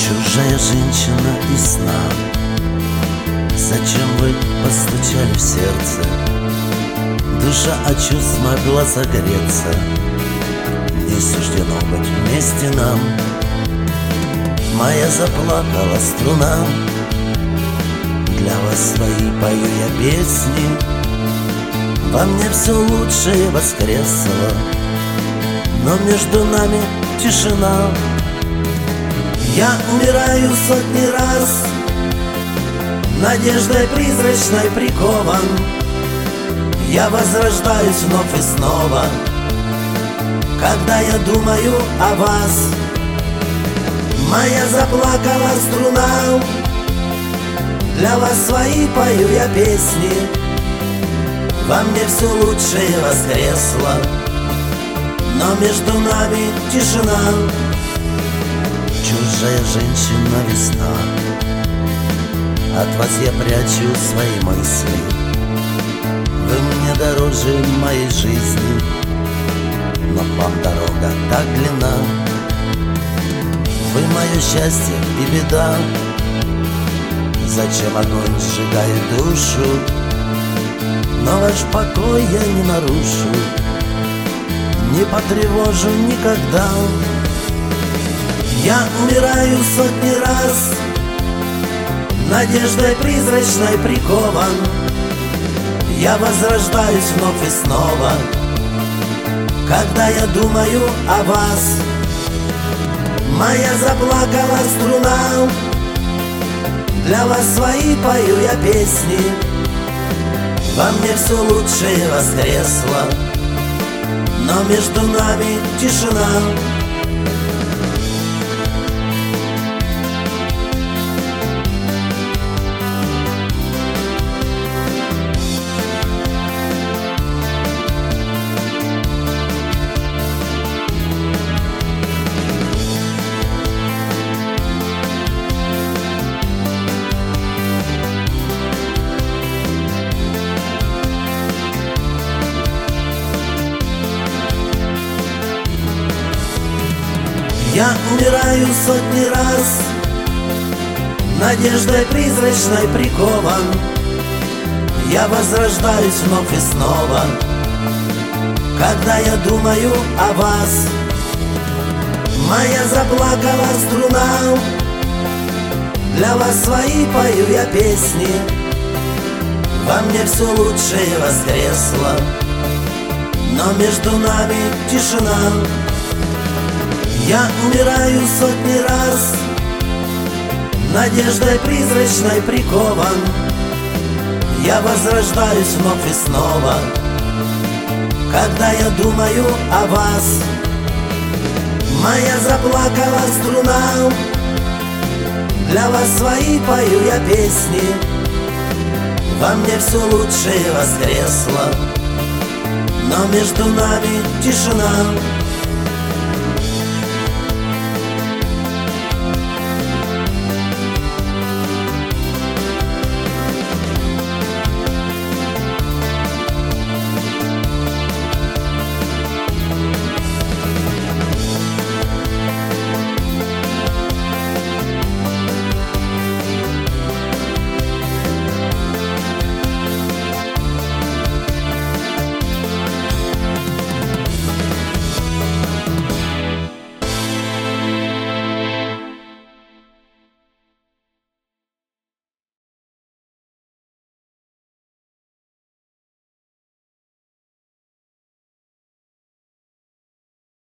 Чужая женщина из сна, зачем вы постучали в сердце? Душа от чувств могла согреться, не суждено быть вместе нам. Моя заплакала струна, для вас свои пою я песни. Во мне все лучшее воскресло, но между нами тишина. Я умираю сотни раз, надеждой призрачной прикован. Я возрождаюсь вновь и снова, когда я думаю о вас. Моя заплакала струна, для вас свои пою я песни. Во мне все лучшее воскресло, но между нами тишина. Чужая женщина весна, от вас я прячу свои мысли. Вы мне дороже моей жизни, но вам дорога так длинна. Вы мое счастье и беда, зачем огонь сжигает душу? Но ваш покой я не нарушу, не потревожу никогда. Я умираю сотни раз, надеждой призрачной прикован. Я возрождаюсь вновь и снова, когда я думаю о вас. Моя заплакала струна, для вас свои пою я песни. Во мне все лучшее воскресло, но между нами тишина. Я умираю сотни раз, надеждой призрачной прикован. Я возрождаюсь вновь и снова, когда я думаю о вас. Моя заплакала струна, для вас свои пою я песни. Во мне все лучшее воскресло, но между нами тишина. Я умираю сотни раз, надеждой призрачной прикован. Я возрождаюсь вновь и снова, когда я думаю о вас. Моя заплакала струна, для вас свои пою я песни. Во мне все лучшее воскресло, но между нами тишина.